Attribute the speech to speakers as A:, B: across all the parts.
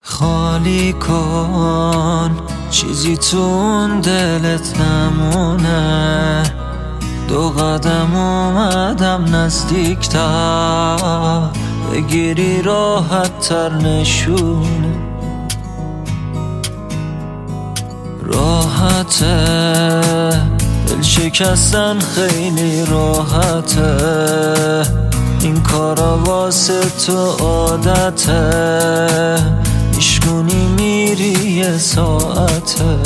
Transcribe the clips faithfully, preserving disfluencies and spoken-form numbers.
A: خالی کن چیزی تو اون دلت نمونه. دو قدم اومدم نزدیکتر، بگیری راحت تر نشونه. راحته دل شکستن خیلی راحته، این کارا واسه تو عادته. میشکنی میری یه ساعته،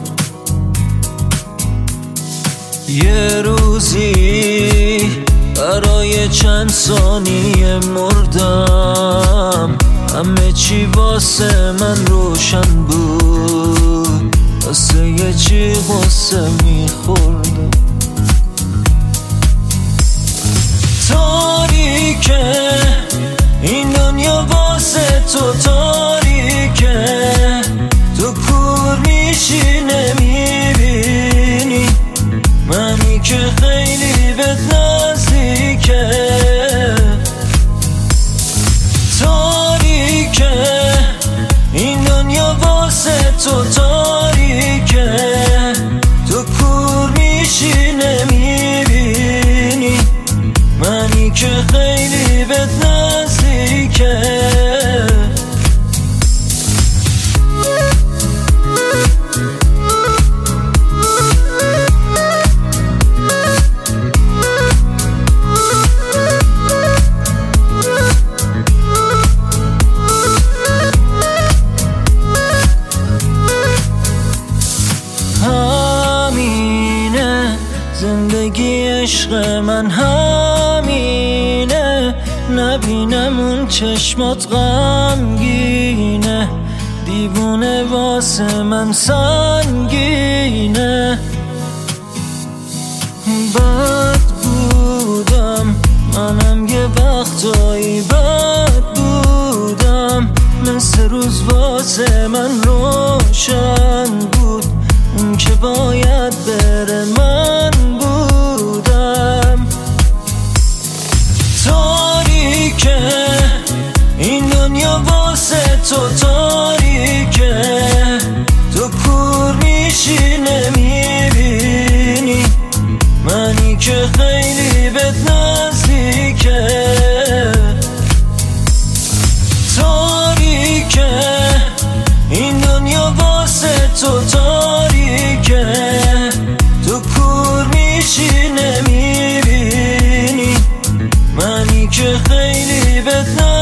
A: یه روزی برای چند ثانیه مردم. همه چی واسه من روشن بود، واسه یه چی واسه میخوردم. تاریکه این دنیا واسه تو تاریکه، تو کور میشی نمیبینی منی که خیلی بهت نزدیکه. تاریکه این دنیا واسه تو تاریکه، تو کور میشی نمیبینی منی که خیلی بهت نزدیکه. همینه زندگی عشق من، همینه نبینم اون چشمات غمگینه. دیوونه واسه من سنگینه. بد بودم منم یه وقتایی، بد بودم مثل روز واسه من روشن بود. اون که باید بره من بودم. تاریکه این دنیا واسه تو تاریکه، تو کور میشی نمیبینی منی که خیلی بهت نزدیکه. تاریکه این دنیا واسه تو تاریکه، تو کور میشی نمیبینی منی که خیلی بهت نزدیکه.